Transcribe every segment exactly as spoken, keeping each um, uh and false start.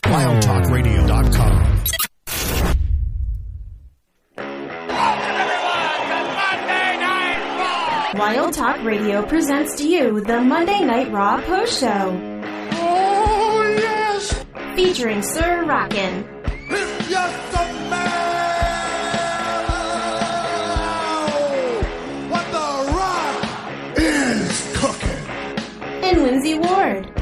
wild talk radio dot com. Wild Talk Radio presents to you the Monday Night Raw Post Show. Oh, yes! Featuring Sir Rockin'. It's just a man! What the Rock is cooking. And Lindsay Ward.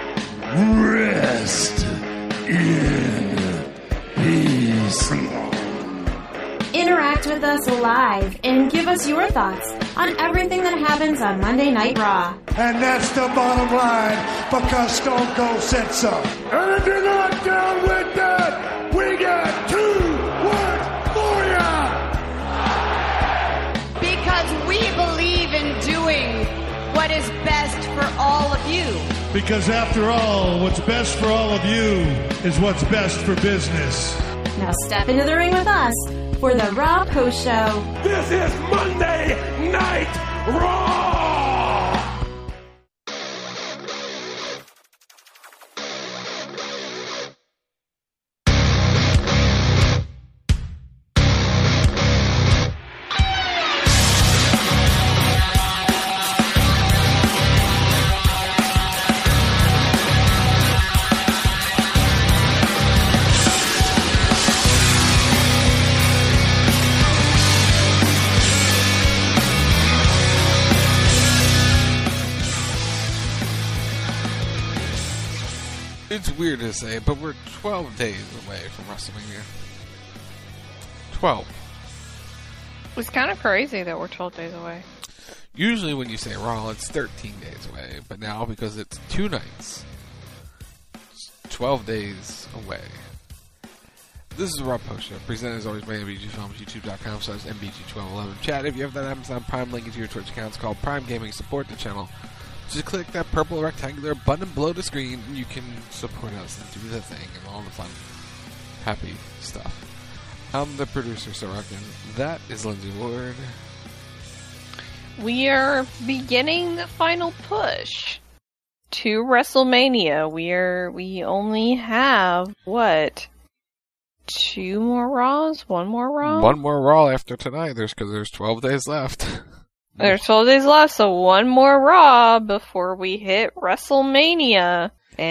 Rest in peace. Interact with us live and give us your thoughts on everything that happens on Monday Night Raw. And that's the bottom line, because Stone Cold said so. And if you're not down with that, we got two words for ya! Because we believe in doing what is best for all of you. Because after all, what's best for all of you is what's best for business. Now step into the ring with us for the Raw Post Show. This is Monday Night Raw! It's weird to say, but we're twelve days away from WrestleMania. twelve. It's kind of crazy that we're twelve days away. Usually when you say Raw, it's thirteen days away. But now, because it's two nights, it's twelve days away. This is the Raw Post Show, presented as always by M B G Films, YouTube.com slash M B G twelve eleven. Chat, if you have that Amazon Prime link into your Twitch account, it's called Prime Gaming. Support the channel. Just click that purple rectangular button below the screen, and you can support us and do the thing and all the fun, happy stuff. I'm the producer, Sir Rockin'. That is Lindsay Ward. We are beginning the final push to WrestleMania. We are. We only have what? Two more Raws? One more Raw? One more Raw after tonight. There's because there's twelve days left. There's twelve days left, so one more Raw before we hit WrestleMania.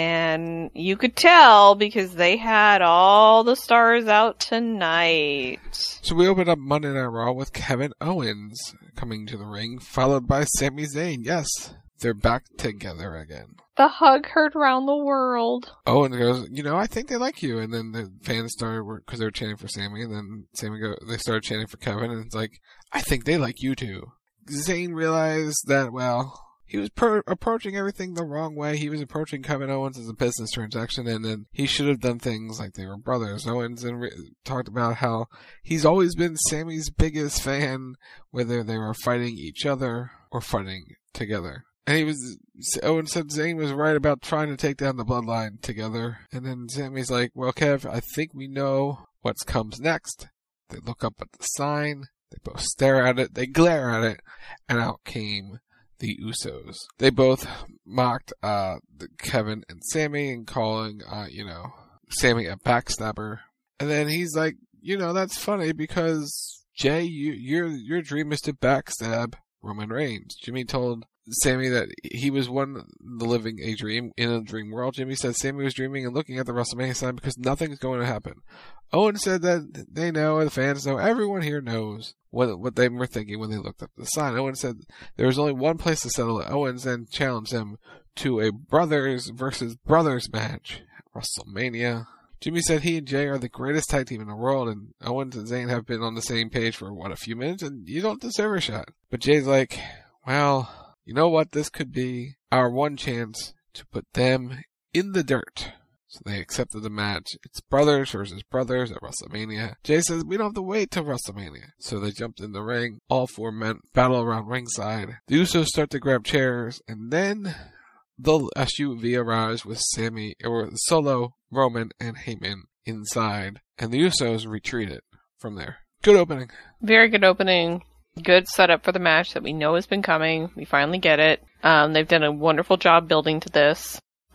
And you could tell because they had all the stars out tonight. So we opened up Monday Night Raw with Kevin Owens coming to the ring, followed by Sami Zayn. Yes, they're back together again. The hug heard around the world. Owens goes, you know, I think they like you. And then the fans started, because they were chanting for Sami, and then Sami go, they started chanting for Kevin, and it's like, I think they like you too. Zayn realized that, well, he was pro- approaching everything the wrong way. He was approaching Kevin Owens as a business transaction, and then he should have done things like they were brothers. Owens and re- talked about how he's always been Sammy's biggest fan, whether they were fighting each other or fighting together. And he was, Owens said Zayn was right about trying to take down the bloodline together. And then Sammy's like, well, Kev, I think we know what comes next. They look up at the sign. They both stare at it, they glare at it, and out came the Usos. They both mocked uh, Kevin and Sami and calling, uh, you know, Sami a backstabber. And then he's like, you know, that's funny because, Jay, you, your your dream is to backstab Roman Reigns. Jimmy told Sami that he was one living a dream in a dream world. Jimmy said Sami was dreaming and looking at the WrestleMania sign because nothing's going to happen. Owen said that they know, the fans know, everyone here knows what what they were thinking when they looked up the sign. Owen said there was only one place to settle it. Owens then challenged him to a brothers versus brothers match at WrestleMania. Jimmy said he and Jay are the greatest tag team in the world, and Owens and Zayn have been on the same page for, what, a few minutes, and you don't deserve a shot. But Jay's like, well, you know what? This could be our one chance to put them in the dirt. So they accepted the match. It's brothers versus brothers at WrestleMania. Jay says, we don't have to wait till WrestleMania. So they jumped in the ring. All four men battle around ringside. The Usos start to grab chairs, and then the S U V arrives with Sami, or Solo, Roman, and Heyman inside. And the Usos retreated from there. Good opening. Very good opening. Good setup for the match that we know has been coming. We finally get it. Um, they've done a wonderful job building to this.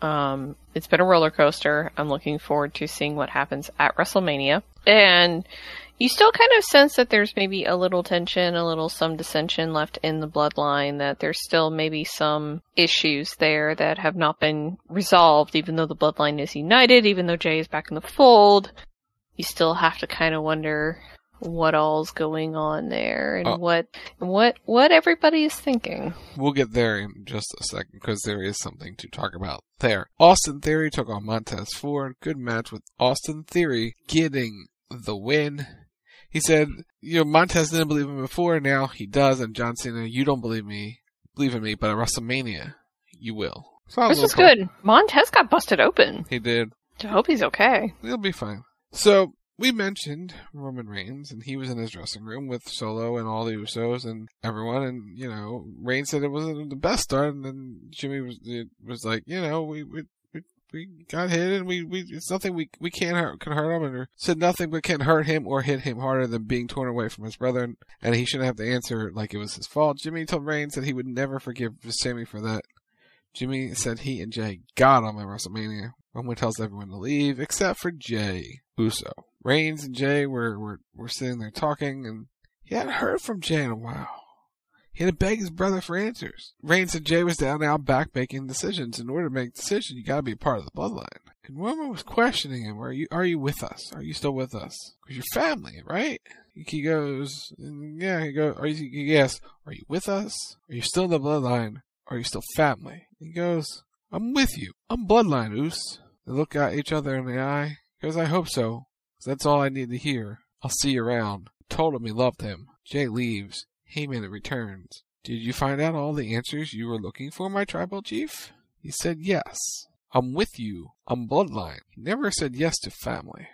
Um, it's been a roller coaster. I'm looking forward to seeing what happens at WrestleMania. And you still kind of sense that there's maybe a little tension, a little some dissension left in the bloodline, that there's still maybe some issues there that have not been resolved, even though the bloodline is united, even though Jay is back in the fold. You still have to kind of wonder what all's going on there and oh. what what what everybody is thinking. We'll get there in just a second because there is something to talk about there. Austin Theory took on Montez Ford. Good match with Austin Theory getting the win. He said, you know, Montez didn't believe him before, now he does, and John Cena, you don't believe me, believe in me, but at WrestleMania, you will. So this was good. Montez got busted open. He did. I hope he's okay. He'll be fine. So, we mentioned Roman Reigns, and he was in his dressing room with Solo and all the Usos and everyone, and, you know, Reigns said it wasn't the best start, and then Jimmy was was like, you know, we we, we, we got hit, and we, we it's nothing we we can't hurt, can hurt him, and said nothing but can hurt him or hit him harder than being torn away from his brother, and, and he shouldn't have to answer like it was his fault. Jimmy told Reigns that he would never forgive Sammy for that. Jimmy said he and Jay got him at WrestleMania. Roman tells everyone to leave, except for Jay Uso. Reigns and Jay were, were, were sitting there talking, and he hadn't heard from Jay in a while. He had to beg his brother for answers. Reigns said Jay was down and out back making decisions. In order to make decisions, you gotta be a part of the bloodline. And Roman was questioning him, are you, are you with us? Are you still with us? Because you're family, right? He goes, yeah, he goes, are you, he asks, are you with us? Are you still in the bloodline? Are you still family? He goes, I'm with you. I'm bloodline, Oos. They look at each other in the eye. He goes, I hope so. That's all I need to hear. I'll see you around. Told him he loved him. Jay leaves. Heyman returns. Did you find out all the answers you were looking for, my tribal chief? He said yes. I'm with you. I'm bloodline. He never said yes to family.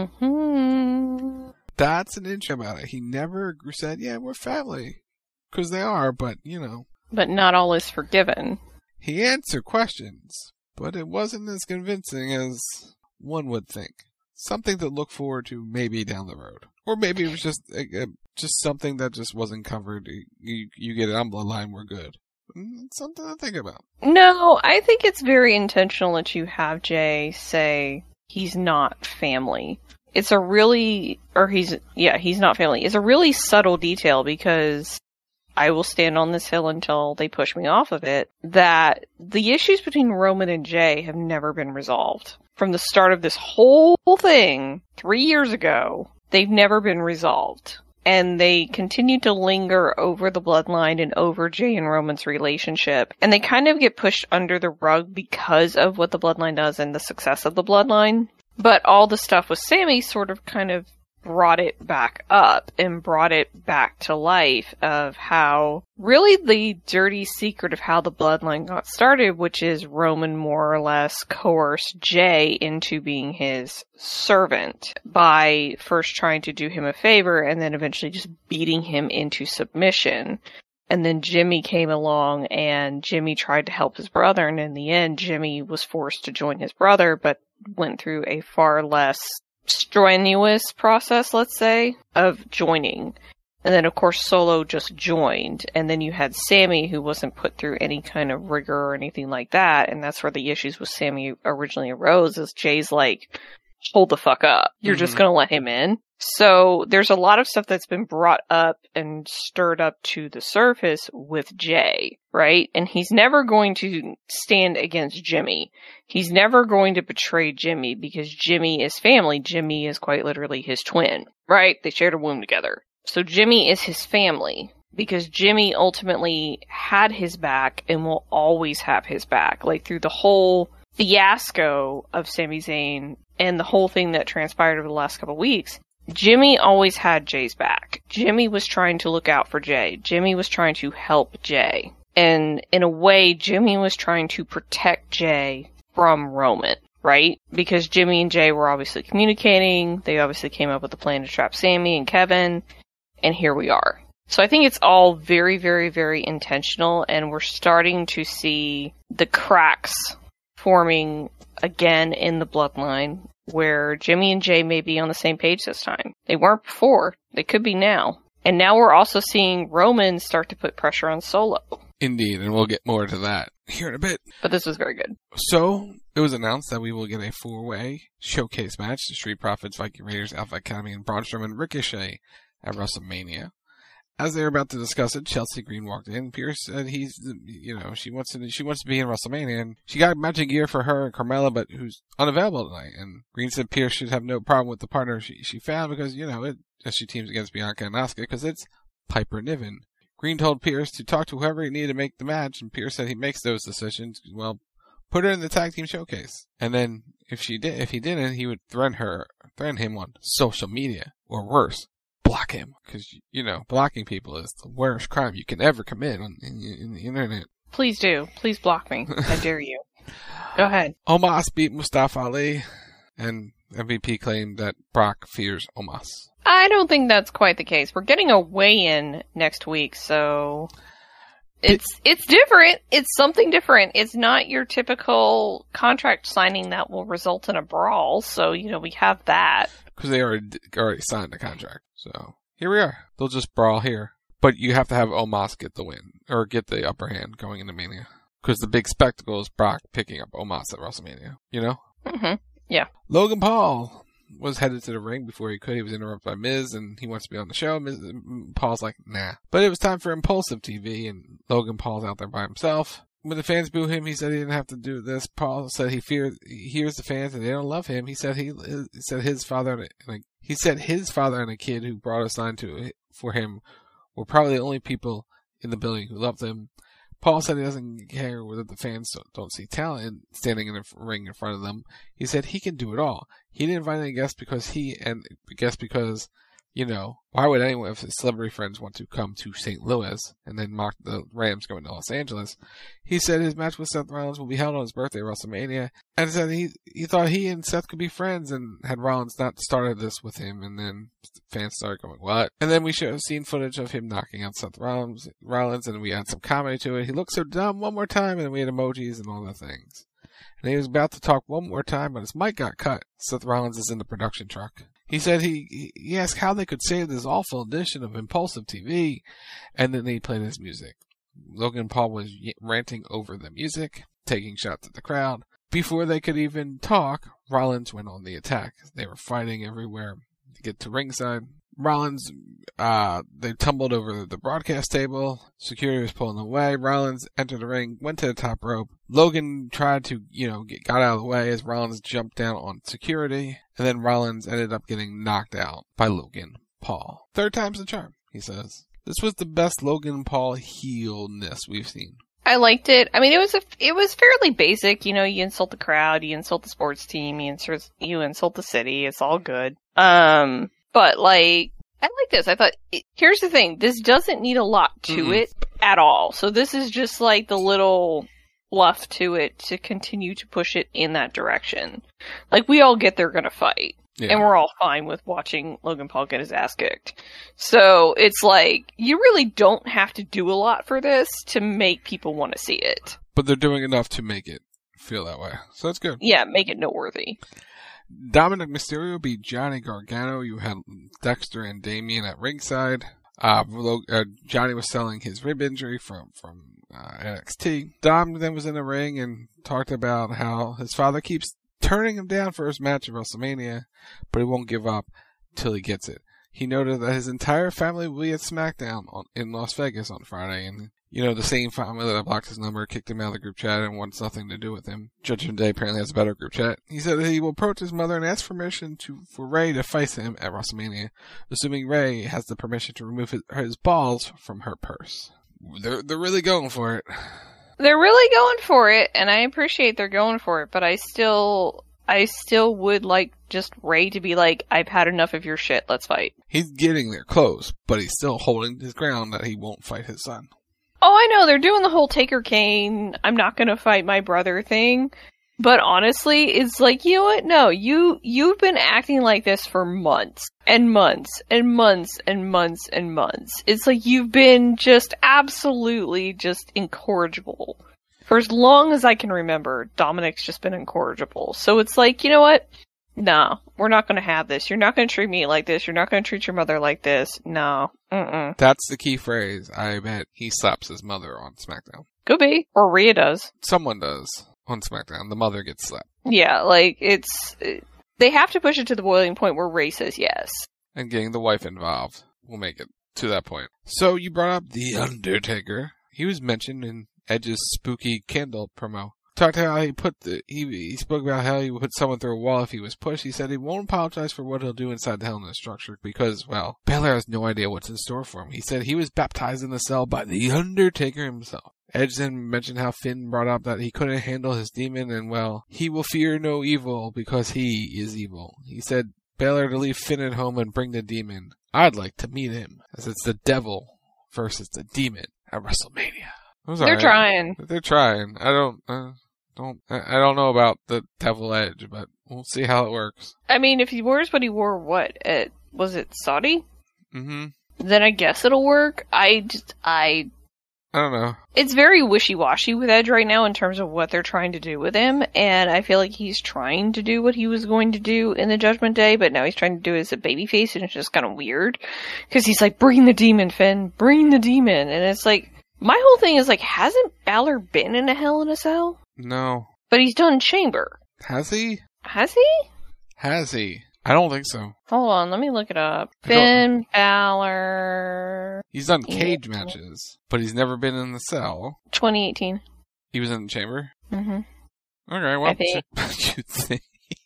Mm-hmm. That's an intro about it. He never said, yeah, we're family. Because they are, but, you know. But not all is forgiven. He answered questions, but it wasn't as convincing as one would think. Something to look forward to maybe down the road. Or maybe it was just uh, just something that just wasn't covered. You, you get it on Bloodline, we're good. It's something to think about. No, I think it's very intentional that you have Jay say he's not family. It's a really, or he's, yeah, he's not family. It's a really subtle detail because I will stand on this hill until they push me off of it, that the issues between Roman and Jay have never been resolved. From the start of this whole thing, three years ago, they've never been resolved. And they continue to linger over the bloodline and over Jay and Roman's relationship. And they kind of get pushed under the rug because of what the bloodline does and the success of the bloodline. But all the stuff with Sammy sort of kind of brought it back up and brought it back to life of how really the dirty secret of how the bloodline got started, which is Roman more or less coerced Jay into being his servant by first trying to do him a favor and then eventually just beating him into submission. And then Jimmy came along and Jimmy tried to help his brother, and in the end Jimmy was forced to join his brother but went through a far less strenuous process, let's say, of joining. And then, of course, Solo just joined. And then you had Sammy, who wasn't put through any kind of rigor or anything like that. And that's where the issues with Sammy originally arose, is Jay's like, hold the fuck up. You're mm-hmm. just going to let him in? So there's a lot of stuff that's been brought up and stirred up to the surface with Jay, right? And he's never going to stand against Jimmy. He's never going to betray Jimmy because Jimmy is family. Jimmy is quite literally his twin, right? They shared a womb together. So Jimmy is his family because Jimmy ultimately had his back and will always have his back. Like through the whole fiasco of Sami Zayn and the whole thing that transpired over the last couple of weeks, Jimmy always had Jay's back. Jimmy was trying to look out for Jay. Jimmy was trying to help Jay. And in a way, Jimmy was trying to protect Jay from Roman, right? Because Jimmy and Jay were obviously communicating. They obviously came up with a plan to trap Sammy and Kevin. And here we are. So I think it's all very, very, very intentional. And we're starting to see the cracks forming again in the bloodline, where Jimmy and Jay may be on the same page this time. They weren't before. They could be now. And now we're also seeing Roman start to put pressure on Solo. Indeed, and we'll get more to that here in a bit. But this was very good. So, it was announced that we will get a four-way showcase match to Street Profits, Viking Raiders, Alpha Academy, and Braun Strowman Ricochet at WrestleMania. As they were about to discuss it, Chelsea Green walked in. Pierce said he's, you know, she wants to, she wants to be in WrestleMania, and she got matching gear for her and Carmella, but who's unavailable tonight. And Green said Pierce should have no problem with the partner she, she found because, you know, it, as she teams against Bianca and Asuka, because it's Piper Niven. Green told Pierce to talk to whoever he needed to make the match, and Pierce said he makes those decisions. Well, put her in the tag team showcase, and then if she did, if he didn't, he would threaten her, threaten him on social media, or worse, block him, because you know blocking people is the worst crime you can ever commit on in, in the internet. Please do, please block me. I dare you. Go ahead. Omos beat Mustafa Ali, and M V P claimed that Brock fears Omos. I don't think that's quite the case. We're getting a weigh-in next week, so it's it's different. It's something different. It's not your typical contract signing that will result in a brawl. So, you know, we have that. Because they already, already signed the contract. So, here we are. They'll just brawl here. But you have to have Omos get the win, or get the upper hand going into Mania. Because the big spectacle is Brock picking up Omos at WrestleMania. You know? Mm-hmm. Yeah. Logan Paul was headed to the ring before he could. He was interrupted by Miz, and he wants to be on the show. Miz, Paul's like, nah. But it was time for Impulsive T V, and Logan Paul's out there by himself. When the fans boo him, he said he didn't have to do this. Paul said he fears, he hears the fans and they don't love him. He said he, he said his father and, a, and a, he said his father and a kid who brought a sign to for him were probably the only people in the building who loved him. Paul said he doesn't care whether the fans don't see talent standing in the ring in front of them. He said he can do it all. He didn't invite any guests because he, and guests because, you know, why would anyone of his celebrity friends want to come to Saint Louis and then mock the Rams going to Los Angeles? He said his match with Seth Rollins will be held on his birthday at WrestleMania, and said he he thought he and Seth could be friends, and had Rollins not started this with him, and then fans started going, what? And then we should have seen footage of him knocking out Seth Rollins, Rollins, and we had some comedy to it. He looked so dumb one more time, and we had emojis and all the things. And he was about to talk one more time, but his mic got cut. Seth Rollins is in the production truck. He said he he asked how they could save this awful edition of Impulsive T V, and then he played his music. Logan Paul was ranting over the music, taking shots at the crowd. Before they could even talk, Rollins went on the attack. They were fighting everywhere to get to ringside. Rollins, uh, they tumbled over the broadcast table. Security was pulling them away. Rollins entered the ring, went to the top rope. Logan tried to, you know, get got out of the way as Rollins jumped down on security. And then Rollins ended up getting knocked out by Logan Paul. Third time's the charm, he says. This was the best Logan Paul heel-ness we've seen. I liked it. I mean, it was a, it was fairly basic. You know, you insult the crowd, you insult the sports team, you insult, you insult the city. It's all good. Um, but like, I like this. I thought, it, here's the thing. This doesn't need a lot to mm-hmm. it at all. So this is just like the little fluff to it to continue to push it in that direction. Like, we all get they're gonna fight. Yeah. And we're all fine with watching Logan Paul get his ass kicked. So it's like, you really don't have to do a lot for this to make people want to see it. But they're doing enough to make it feel that way. So that's good. Yeah, make it noteworthy. Dominic Mysterio beat Johnny Gargano. You had Dexter and Damien at ringside. Uh, uh, Johnny was selling his rib injury from, from uh, N X T. Dom then was in the ring and talked about how his father keeps turning him down for his match at WrestleMania, but he won't give up till he gets it. He noted that his entire family will be at SmackDown on, in Las Vegas on Friday, and, you know, the same family that blocked his number, kicked him out of the group chat, and wants nothing to do with him. Judgment Day apparently has a better group chat. He said that he will approach his mother and ask permission to for Ray to face him at WrestleMania, assuming Ray has the permission to remove his, his balls from her purse. They're, they're really going for it. They're really going for it, and I appreciate they're going for it, but I still, I still would like just Ray to be like, I've had enough of your shit, let's fight. He's getting there close, but he's still holding his ground that he won't fight his son. Oh, I know, they're doing the whole Taker Kane, I'm not gonna fight my brother thing, but honestly, it's like, you know what, no, you, you've been acting like this for months, and months, and months, and months, and months. It's like you've been just absolutely just incorrigible. For as long as I can remember, Dominic's just been incorrigible. So it's like, you know what? Nah, we're not going to have this. You're not going to treat me like this. You're not going to treat your mother like this. No. Mm-mm. That's the key phrase. I bet he slaps his mother on SmackDown. Could be. Or Rhea does. Someone does on SmackDown. The mother gets slapped. Yeah, like, it's... It, they have to push it to the boiling point where Ray says yes. And getting the wife involved will make it to that point. So you brought up The Undertaker. He was mentioned in Edge's spooky candle promo. Talked about how he put the, he, he spoke about how he would put someone through a wall if he was pushed. He said he won't apologize for what he'll do inside the Hell in a structure because, well, Belair has no idea what's in store for him. He said he was baptized in the cell by The Undertaker himself. Edge then mentioned how Finn brought up that he couldn't handle his demon and, well, he will fear no evil because he is evil. He said Belair to leave Finn at home and bring the demon. I'd like to meet him, as it's the devil versus the demon at WrestleMania. They're right. trying. They're trying. I don't, uh, don't, I don't know about the Devil Edge, but we'll see how it works. I mean, if he wears what he wore, what, at, was it Saudi? Mm-hmm. Then I guess it'll work. I just, I... I don't know. It's very wishy-washy with Edge right now in terms of what they're trying to do with him, and I feel like he's trying to do what he was going to do in the Judgment Day, but now he's trying to do it as a babyface, and it's just kind of weird. Because he's like, bring the demon, Finn, bring the demon, and it's like, my whole thing is like, hasn't Balor been in a Hell in a Cell? No. But he's done Chamber. Has he? Has he? Has he? I don't think so. Hold on, let me look it up. Finn Balor. He's done cage yeah. matches, but he's never been in the cell. twenty eighteen. He was in the Chamber? Mm-hmm. Okay, well, you think?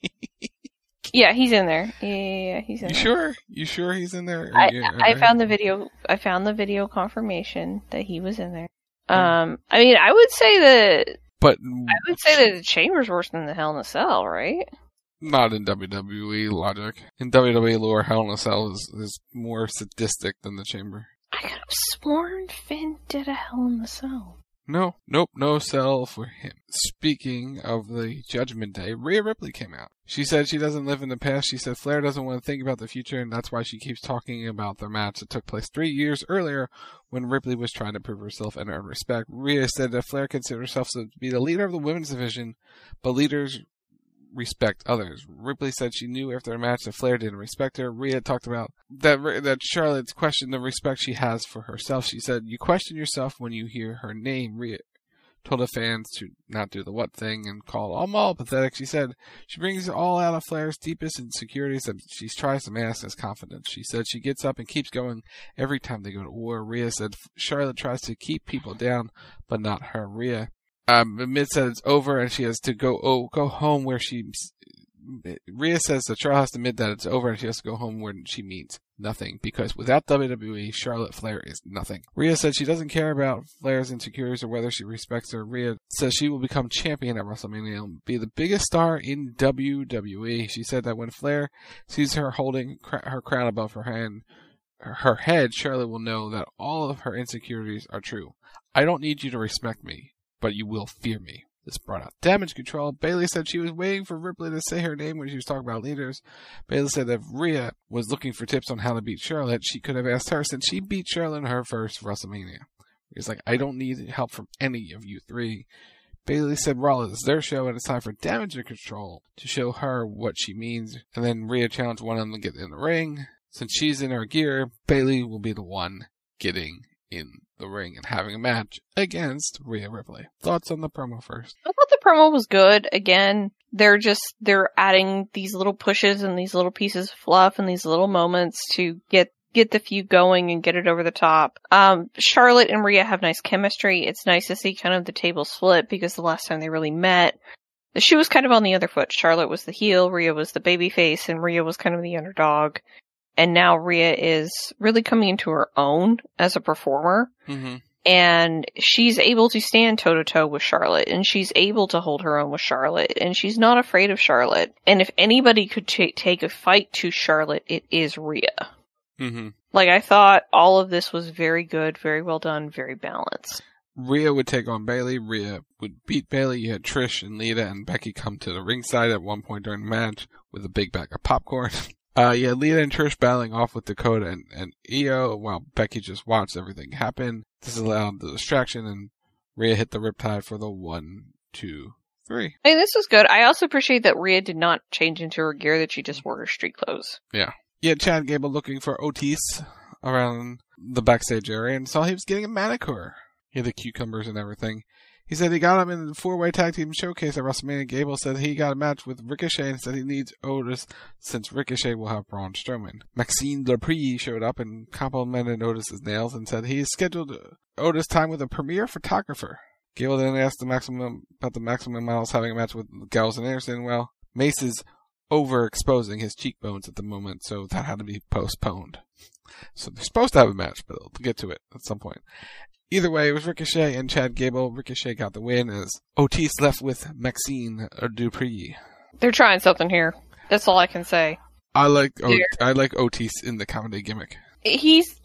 Yeah, he's in there. Yeah, yeah, yeah he's in you there. You sure? You sure he's in there? I, yeah, I right. found the video. I found the video confirmation that he was in there. Um, I mean, I would say that. But I would say that the Chamber's worse than the Hell in a Cell, right? Not in W W E logic. In W W E lore, Hell in a Cell is, is more sadistic than the Chamber. I could have sworn Finn did a Hell in a Cell. No, nope, no cell for him. Speaking of the Judgment Day, Rhea Ripley came out. She said she doesn't live in the past. She said Flair doesn't want to think about the future, and that's why she keeps talking about their match that took place three years earlier when Ripley was trying to prove herself and earn respect. Rhea said that Flair considered herself to be the leader of the women's division, but leaders respect others. Ripley said she knew after the match that Flair didn't respect her. Rhea talked about that that Charlotte questioned the respect she has for herself. She said, "You question yourself when you hear her name." Rhea told the fans to not do the what thing and called them all pathetic. She said she brings it all out of Flair's deepest insecurities that she tries to mask as confidence. She said she gets up and keeps going every time they go to war. Rhea said Charlotte tries to keep people down, but not her. Rhea Um, Mid said it's over and she has to go oh, go home where she... Rhea says that Charlotte has to admit that it's over and she has to go home where she means nothing. Because without W W E, Charlotte Flair is nothing. Rhea said she doesn't care about Flair's insecurities or whether she respects her. Rhea says she will become champion at WrestleMania and be the biggest star in W W E. She said that when Flair sees her holding cr- her crown above her hand, her head, Charlotte will know that all of her insecurities are true. I don't need you to respect me, but you will fear me. This brought out Damage Control. Bayley said she was waiting for Ripley to say her name when she was talking about leaders. Bayley said that if Rhea was looking for tips on how to beat Charlotte, she could have asked her since she beat Charlotte in her first WrestleMania. He's like, I don't need help from any of you three. Bayley said Raw is their show and it's time for Damage Control to show her what she means. And then Rhea challenged one of them to get in the ring. Since she's in her gear, Bayley will be the one getting in the ring and having a match against Rhea Ripley. Thoughts on the promo first? I thought the promo was good. Again, they're just, they're adding these little pushes and these little pieces of fluff and these little moments to get get the feud going and get it over the top. Um, Charlotte and Rhea have nice chemistry. It's nice to see kind of the tables flip because the last time they really met, the shoe was kind of on the other foot. Charlotte was the heel, Rhea was the babyface, and Rhea was kind of the underdog. And now Rhea is really coming into her own as a performer. Mm-hmm. And she's able to stand toe-to-toe with Charlotte. And she's able to hold her own with Charlotte. And she's not afraid of Charlotte. And if anybody could t- take a fight to Charlotte, it is Rhea. Mm-hmm. Like, I thought all of this was very good, very well done, very balanced. Rhea would take on Bayley. Rhea would beat Bayley. You had Trish and Lita and Becky come to the ringside at one point during the match with a big bag of popcorn. Uh, yeah, Lita and Trish battling off with Dakota and, and Io while Becky just watched everything happen. This allowed the distraction and Rhea hit the Riptide for the one, two, three. I mean, this was good. I also appreciate that Rhea did not change into her gear, that she just wore her street clothes. Yeah. Yeah, Chad Gable looking for Otis around the backstage area and saw he was getting a manicure. He had the cucumbers and everything. He said he got him in the four-way tag team showcase at WrestleMania. Gable said he got a match with Ricochet and said he needs Otis since Ricochet will have Braun Strowman. Maxine Dupree showed up and complimented Otis's nails and said he scheduled Otis time with a premier photographer. Gable then asked the maximum about the Maximum Models having a match with Gallows and Anderson. Well, Mace is overexposing his cheekbones at the moment, so that had to be postponed. So they're supposed to have a match, but they'll get to it at some point. Either way, it was Ricochet and Chad Gable. Ricochet got the win as Otis left with Maxine Dupree. They're trying something here. That's all I can say. I like o- I like Otis in the comedy gimmick. He's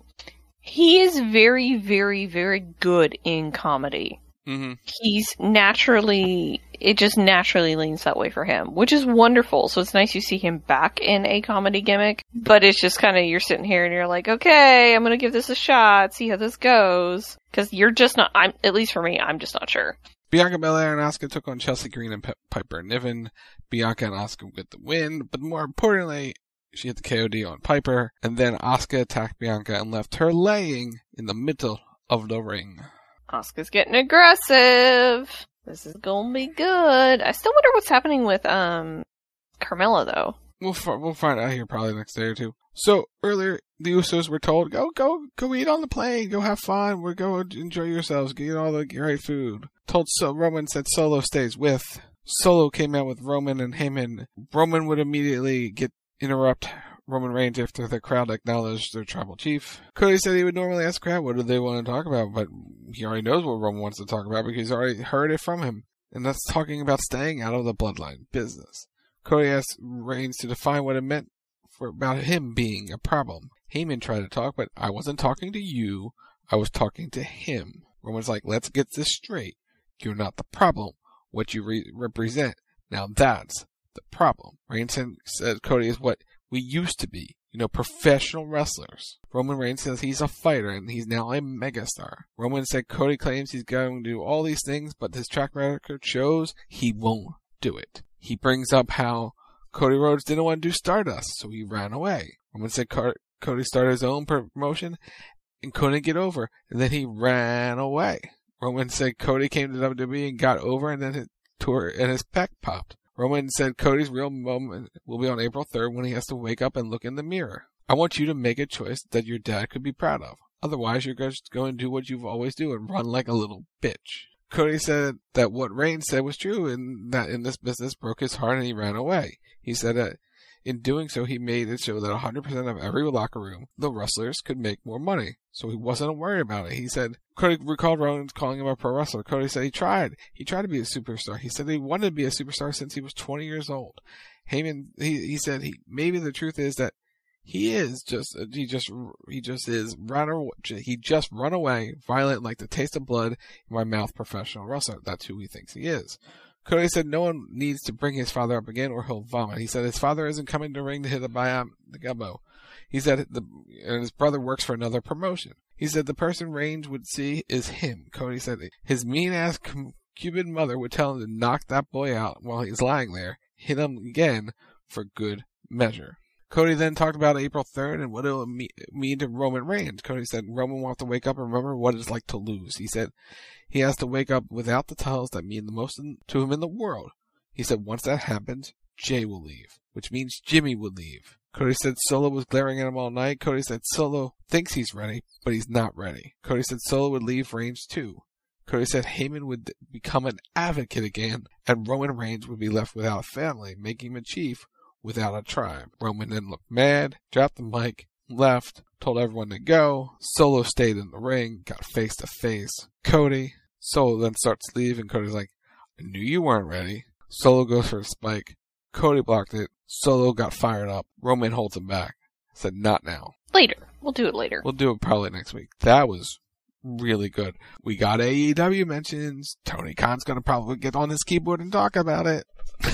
he is very, very, very good in comedy. Mm-hmm. He's naturally, it just naturally leans that way for him, which is wonderful. So it's nice you see him back in a comedy gimmick, but it's just kind of, you're sitting here and you're like, okay, I'm going to give this a shot, see how this goes. Because you're just not, I'm at least for me, I'm just not sure. Bianca Belair and Asuka took on Chelsea Green and P- Piper Niven. Bianca and Asuka get the win, but more importantly, she hit the K O D on Piper, and then Asuka attacked Bianca and left her laying in the middle of the ring. Asuka's getting aggressive. This is gonna be good. I still wonder what's happening with um Carmella though. We'll f- we'll find out here probably next day or two. So earlier, the Usos were told, "Go, go, go eat on the plane. Go have fun. We're going to enjoy yourselves. Get all the great food." Told so Roman said Solo stays with. Solo came out with Roman and Heyman. Roman would immediately get interrupt Roman Reigns after the crowd acknowledged their tribal chief. Cody said he would normally ask the crowd what do they want to talk about, but he already knows what Roman wants to talk about because he's already heard it from him. And that's talking about staying out of the bloodline business. Cody asked Reigns to define what it meant for about him being a problem. Heyman tried to talk, but I wasn't talking to you. I was talking to him. Roman's like, let's get this straight. You're not the problem. What you re- represent. Now that's the problem. Reigns said Cody is what we used to be. You know, professional wrestlers. Roman Reigns says he's a fighter and he's now a megastar. Roman said Cody claims he's going to do all these things, but his track record shows he won't do it. He brings up how Cody Rhodes didn't want to do Stardust, so he ran away. Roman said Car- Cody started his own promotion and couldn't get over, and then he ran away. Roman said Cody came to W W E and got over, and then his tour and his pec popped. Roman said Cody's real moment will be on April third when he has to wake up and look in the mirror. I want you to make a choice that your dad could be proud of. Otherwise, you're just going to do what you've always do and run like a little bitch. Cody said that what Reigns said was true and that in this business broke his heart and he ran away. He said that in doing so, he made it so that one hundred percent of every locker room, the wrestlers, could make more money. So he wasn't worried about it. He said, Cody recalled Rollins calling him a pro wrestler. Cody said he tried. He tried to be a superstar. He said he wanted to be a superstar since he was twenty years old. Heyman, he, he said he, maybe the truth is that he is just, he just, he just is run, he just run away, violent like the taste of blood in my mouth professional wrestler. That's who he thinks he is. Cody said no one needs to bring his father up again or he'll vomit. He said his father isn't coming to the ring to hit a biam, the elbow. He said the, and his brother works for another promotion. He said the person Reigns would see is him. Cody said his mean-ass Cuban mother would tell him to knock that boy out while he's lying there, hit him again for good measure. Cody then talked about April third and what it will mean to Roman Reigns. Cody said Roman will have to wake up and remember what it's like to lose. He said he has to wake up without the titles that mean the most to him in the world. He said once that happens, Jay will leave, which means Jimmy will leave. Cody said Solo was glaring at him all night. Cody said Solo thinks he's ready, but he's not ready. Cody said Solo would leave Reigns too. Cody said Heyman would become an advocate again, and Roman Reigns would be left without a family, making him a chief without a tribe. Roman then looked mad, dropped the mic, left, told everyone to go. Solo stayed in the ring, got face to face. Cody, Solo then starts to leave, and Cody's like, I knew you weren't ready. Solo goes for a spike. Cody blocked it. Solo got fired up. Roman holds him back. Said, not now. Later. We'll do it later. We'll do it probably next week. That was really good. We got A E W mentions. Tony Khan's going to probably get on his keyboard and talk about it.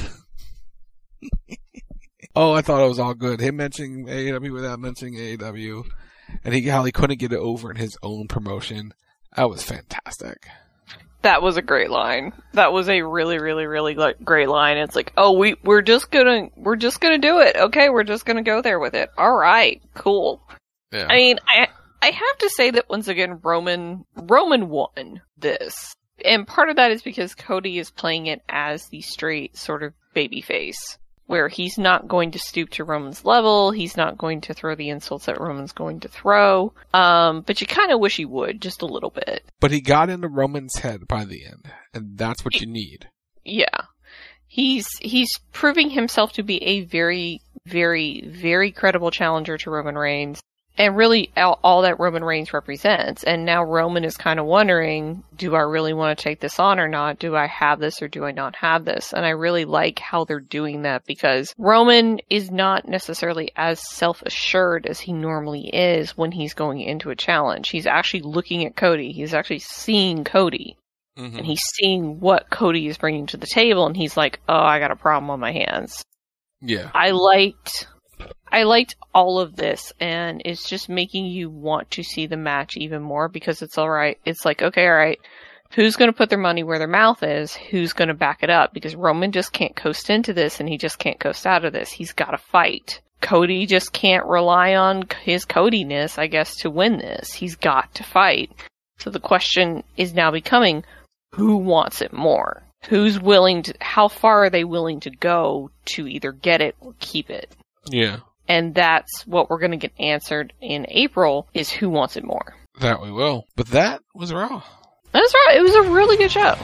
Oh, I thought it was all good. Him mentioning A E W without mentioning A E W. And he, how he couldn't get it over in his own promotion. That was fantastic. That was a great line. That was a really, really, really great line. It's like, oh, we, we're just gonna, we're just gonna do it. Okay, we're just gonna go there with it. Alright, cool. Yeah. I mean, I, I have to say that once again, Roman, Roman won this. And part of that is because Cody is playing it as the straight sort of babyface, where he's not going to stoop to Roman's level, he's not going to throw the insults that Roman's going to throw, um, but you kind of wish he would, just a little bit. But he got into Roman's head by the end, and that's what you need. Yeah. He's, he's proving himself to be a very, very, very credible challenger to Roman Reigns. And really, all, all that Roman Reigns represents. And now Roman is kind of wondering, do I really want to take this on or not? Do I have this or do I not have this? And I really like how they're doing that, because Roman is not necessarily as self-assured as he normally is when he's going into a challenge. He's actually looking at Cody. He's actually seeing Cody. Mm-hmm. And he's seeing what Cody is bringing to the table. And he's like, oh, I got a problem on my hands. Yeah. I liked... I liked all of this, and it's just making you want to see the match even more, because it's alright. It's like, okay, alright, who's going to put their money where their mouth is? Who's going to back it up? Because Roman just can't coast into this, and he just can't coast out of this. He's got to fight. Cody just can't rely on his Codiness, I guess, to win this. He's got to fight. So the question is now becoming, who wants it more? Who's willing to, how far are they willing to go to either get it or keep it? Yeah. And that's what we're going to get answered in April, is who wants it more. That we will. But that was Raw. That's right. It was a really good show.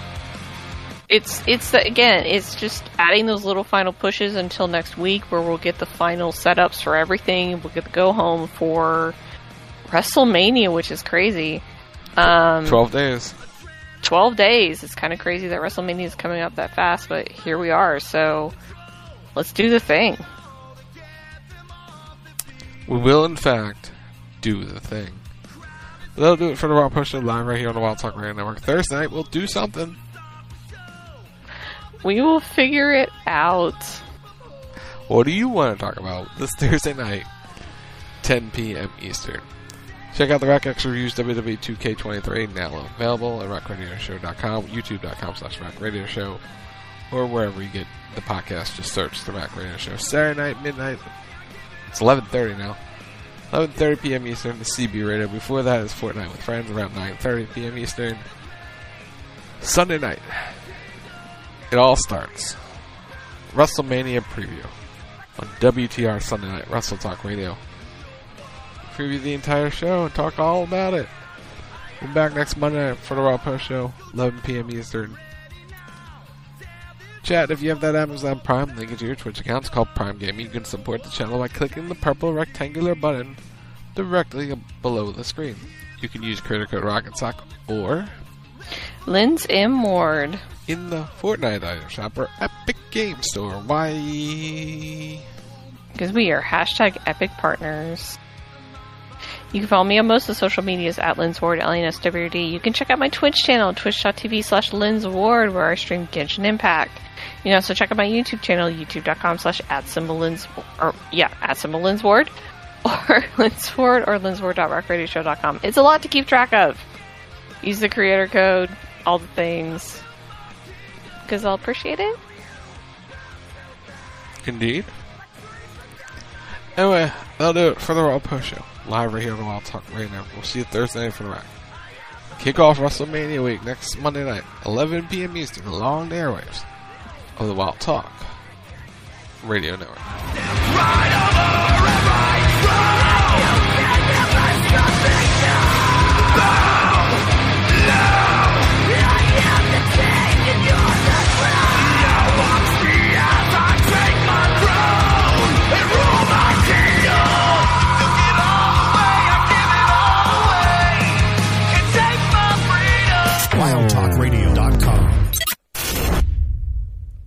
It's, it's the, again, it's just adding those little final pushes until next week, where we'll get the final setups for everything. We'll get to go home for WrestleMania, which is crazy. Um, Twelve days. Twelve days. It's kind of crazy that WrestleMania is coming up that fast, but here we are. So let's do the thing. We will, in fact, do the thing. But that'll do it for the Raw Push Show live right here on the Wild Talk Radio Network. Thursday night, we'll do something. We will figure it out. What do you want to talk about this Thursday night, ten p.m. Eastern? Check out the Rack X Reviews W W E two K twenty-three, now available at rack radio show dot com, youtube.com slash rack radio show, or wherever you get the podcast. Just search the Rack Radio Show. Saturday night, midnight. It's eleven thirty now. eleven thirty p.m. Eastern, the C B Radio. Before that is Fortnite with Friends, around nine thirty p.m. Eastern. Sunday night, it all starts. WrestleMania preview on W T R Sunday Night Wrestle Talk Radio. Preview the entire show and talk all about it. We'll be back next Monday night for the Raw Post Show, eleven p.m. Eastern. Chat, if you have that Amazon Prime, link it to your Twitch account. It's called Prime Gaming. You can support the channel by clicking the purple rectangular button directly below the screen. You can use creator code RocketSock or Linz M. Ward in the Fortnite item shop or Epic Game Store. Why? Because we are hashtag Epic Partners. You can follow me on most of the social medias at Linz Ward, L N S W D. You can check out my Twitch channel, twitch.tv slash Linz Ward, where I stream Genshin Impact. You can also check out my YouTube channel, youtube.com slash at symbol Linz, or yeah, at symbol Linz Ward, or Linz Ward, or linzward dot rack radio show dot com. It's a lot to keep track of. Use the creator code, all the things, because I'll appreciate it. Indeed. Anyway, that'll do it for the Raw Post Show. Live right here on the Wild Talk right now. We'll see you Thursday night for the Rack. Kick off WrestleMania week next Monday night, eleven p.m. Eastern, along the airwaves of the Wild Talk Radio Network. wild talk radio dot com